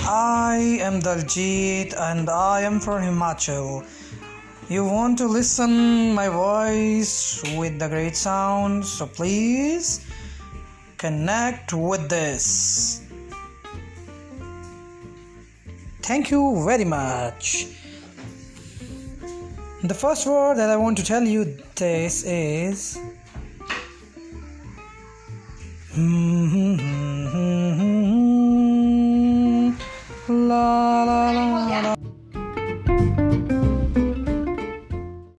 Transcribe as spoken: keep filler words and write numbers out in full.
I am Daljit and I am from Himachal. You want to listen my voice with the great sound, so please connect with this. Thank you very much. The first word that I want to tell you this is